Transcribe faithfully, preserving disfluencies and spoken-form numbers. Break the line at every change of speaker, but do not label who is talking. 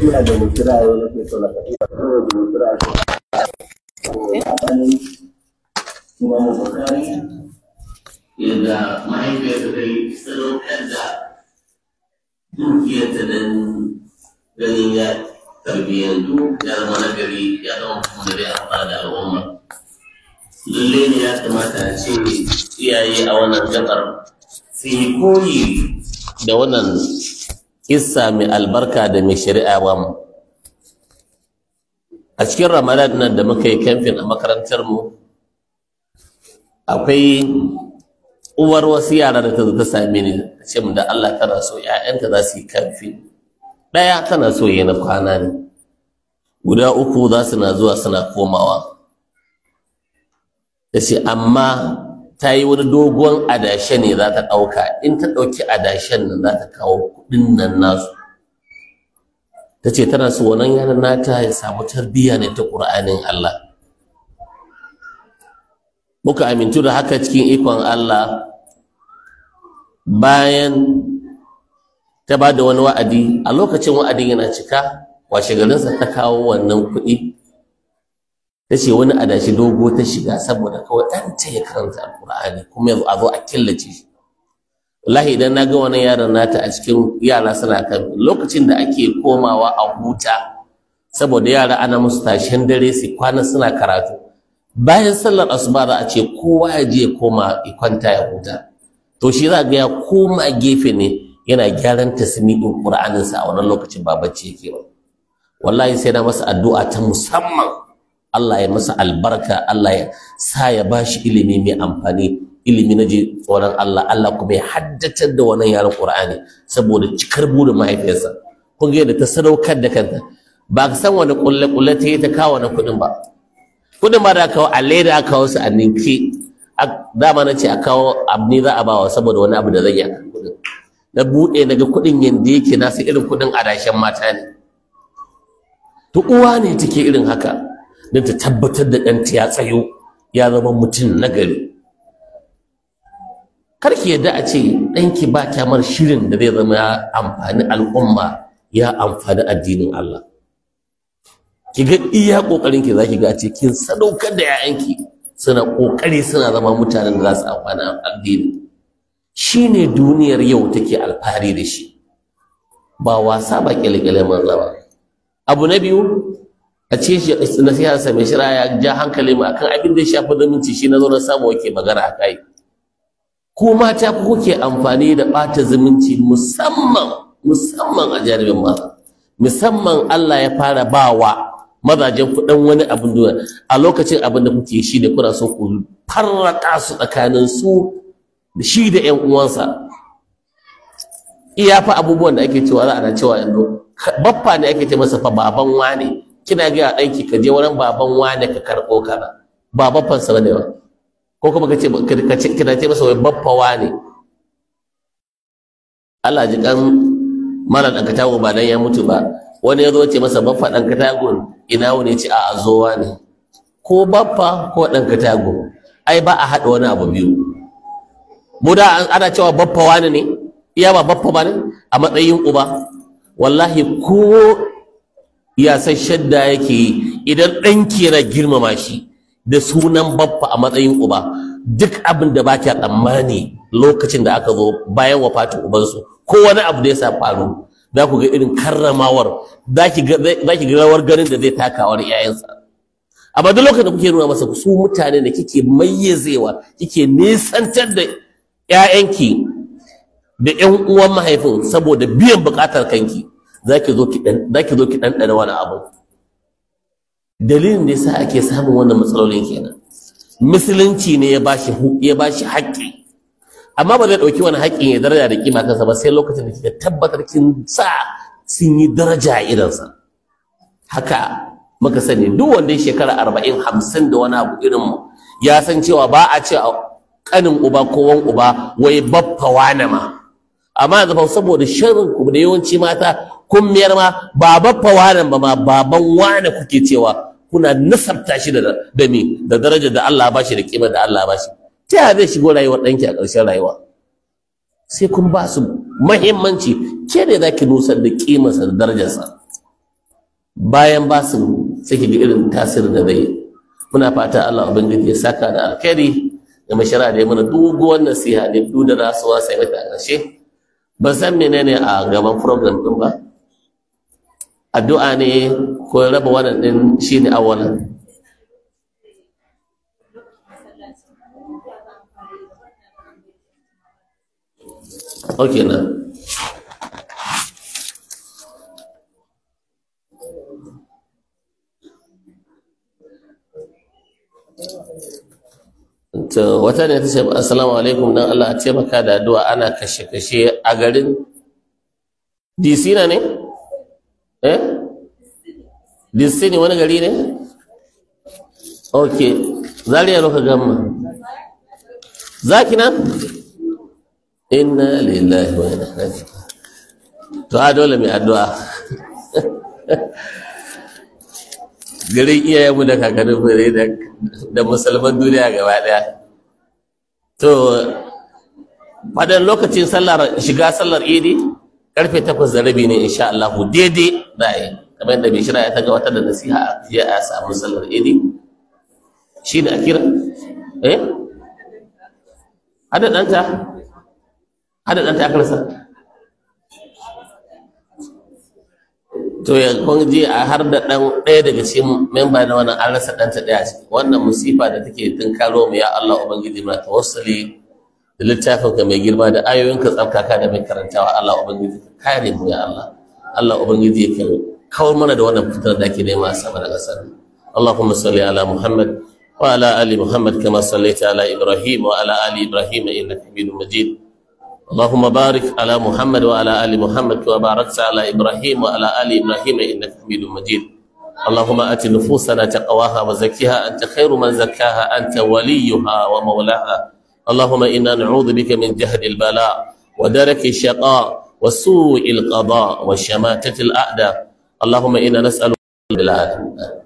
Ina da mutira yau nake so na faɗi a kawai da mutira a tsakanin Imam Bukhari yadda mahaifiyarsa ta yi sadaukar da dukiyarta don ganin ya tarbiyyantu ya zama nagari ya zama kuma da zai amfana da al'umma. Lalle ne ya kamata a ce iyaye a wannan gabar su yi koyi da wannan kissa mai albarka da mai shari'a ba mu. A cikin Ramadan nan da muka yi kamfin a makarantar mu akwai uwar wasu yara da ta zo ta same ni ta ce mu da Allah tana so ƴaƴanta za su yi kamfin. Ɗaya tana so yi na kwana ne, guda uku za su na zuwa suna komawa. Ta ce amma ta yi wani dogon adashe ne za ta ɗauka, in ta ɗauki adashen nan za ta kawo kuɗin nan nasu. Ta ce tana so wannan yaran nata ya samu tarbiyya ne ta ƙur'anin Allah. Muka amintu da haka cikin ikon Allah. Bayan ta ba da wani wa'adi, a lokacin wa'adin yana cika, washe garinsa ta kawo wannan kuɗi. Ta ce wani adashi dogo ta shiga saboda kawai ɗanta ya karanta alƙur'ani kuma yanzu a zo a killace shi. Wallahi idan na ga wani yaron nata a cikin yara suna kan lokacin da ake komawa a huta saboda yara ana musu tashin dare su kwana suna karatu. Bayan sallar asuba za a ce kowa ya je ya koma ya kwanta ya huta. To shi za ga ya koma gefe ne yana gyaran tasmi'in Qur'aninsa a wannan lokacin ba bacci yake ba. Wallahi sai na masa addu'a ta musamman. Allah ya masa albarka, Allah ya sa ya bashi ilimi mai amfani, ilimi na ji tsoron Allah, Allah kuma ya haddatar da wannan yaron Qur'ani saboda cikar burin mahaifiyarsa. Kun ga yadda ta sadaukar da kanta, ba ka san wani kulle kulle ta yi ta kawo na kuɗin ba. Kuɗin ba da kawo a leda aka kawo su a ninki, dama na ce a kawo abu ne za a bawa saboda wani abu da zai yi a kan kuɗin. Na buɗe na ga kuɗin yadda yake na sai irin kuɗin adashen mata ne. To uwa ne take irin haka. Don ta tabbatar da ɗanta ya tsayo ya zama mutum nagari. Karki yadda a ce ɗanki ba kyamar shirin da zai zama ya amfani al'umma ya amfani addinin Allah. Ki ga iya ƙoƙarinki za ki ga ce kin sadaukar da 'ya'yanki suna ƙoƙari suna zama mutanen da za su amfani addini. Shi ne duniyar yau take alfahari da shi, ba wasa ba ƙyale-ƙyale manza ba. Abu na biyu, a ce shi nasiharsa mai shira ya ja hankali ma akan abin da ya shafi zumunci shi na zo na samu wake magana a kai. Ku mata ku kuke amfani da ɓata zumunci musamman musamman a jaribin maza. Musamman Allah ya fara bawa mazajen ku dan wani abin duniya a lokacin abin da kuke shi da kuna so ku farraka su tsakanin su da shi da ƴan uwansa. Iya fa abubuwan da ake cewa za a cewa yanzu baffa ne ake ce masa fa baban wane. Kina ga ɗanki ka je wurin baban wane ka karɓo kaza ba baffansa bane ba, ko kuma ka ce kina ce masa wai baffa wane. Allah ji kan mara ɗan katago ba dan ya mutu ba, wani ya zo ce masa baffa ɗan katago ina wani ce a azowa ne, ko baffa ko ɗan katago ai ba a haɗa wani abu biyu. Mu da ana cewa baffa wane ne, iya ba baffa ba ne a matsayin uba. Wallahi ko ya san shadda yake yi idan ɗanki yana girmama shi da sunan baffa a matsayin uba, duk abin da ba kya tsammani lokacin da aka zo bayan wafatin ubansu ko wani abu da ya sa faru, za ku ga irin karramawar, za ki ga rawar ganin da zai takawar iyayensa. Amma duk lokacin da kuke nuna masa su mutane da kike mayyazewa, kike nisantar da ƴaƴanki da ƴan uwan mahaifin saboda biyan buƙatar kanki, zaki zo ki dan zaki zo ki dan dana wani abu. Dalilin da yasa ake samun wannan matsalolin kenan. Musulunci ne ya bashi ya bashi haƙƙi, amma ba zai dauki wani haƙƙin ya daraja da kima kansa ba sai lokacin da kika tabbatar kin sa sun yi daraja a idansa. Haka muka sani duk wanda ya shekara arba'in hamsin da wani abu irin mu ya san cewa ba a ce kanin uba ko wan uba wai baffa wane ma. Amma yanzu fa saboda sharrin ku da yawanci mata kun miyar ma ba baffa wane ba ma baban wane kuke cewa, kuna nasabta shi da da me da darajar da Allah ba shi da kima da Allah ba shi. Ta yaya zai shigo rayuwar ɗanki a ƙarshen rayuwa? Sai kun ba su muhimmanci, ke ne za ki nusar da kimarsa da darajarsa. bayan ba su sai ki ga irin tasirin da zai. Muna fata Allah ubangiji ya saka da alkhairi da mashara da ya mana doguwar nasiha ne duk da rasuwa sai mata a ƙarshe. Ban san menene a gaban program din ba, addu'a ne ko raba wannan din shine awalan. Okay na. To wata ne ta ce assalamu alaikum, dan Allah a taimaka da addu'a ana kashe-kashe a garin D C na ne? Eh? D C ne wani gari ne? Okay, Zaria roka gamma. Zaki na? Inna lillahi wa inna ilaihi raji'un. To a dole mai addu'a. Garin iyayenmu da kakannin fure da musulman duniya gaba daya. To fadan lokacin sallar shiga sallar idi karfe takwas da rabi ne insha Allah daidai da yi kamar yadda bai shira ya taga wata da nasiha ya a samu sallar idi shi da akira eh hada danta hada danta akarsa. To ya kun ji a har da dan ɗaya daga cikin memba na wannan an rasa ɗanta ɗaya ciki. Wannan musifa da take tunkaro mu ya Allah ubangiji muna tawassuli da littafin ka mai girma da ayoyin ka tsarkaka da mai karantawa. Allah ubangiji ka kare mu ya Allah. Allah ubangiji ya kawar mana da wannan fitar da ake nema a sama da ƙasar. Allahumma salli ala Muhammad wa ala ali Muhammad kama sallaita ala Ibrahim wa ala ali Ibrahim innaka Hamidum Majid. اللهم بارك على محمد وعلى آل محمد كما باركت على إبراهيم وعلى آل إبراهيم إنك حميد مجيد. اللهم آت نفوسنا تقواها وزكها أنت خير من زكاها أنت وليها ومولاها. اللهم إنا نعوذ بك من جهد البلاء ودرك الشقاء وسوء القضاء وشماتة الأعداء. اللهم إنا نسألك البلاد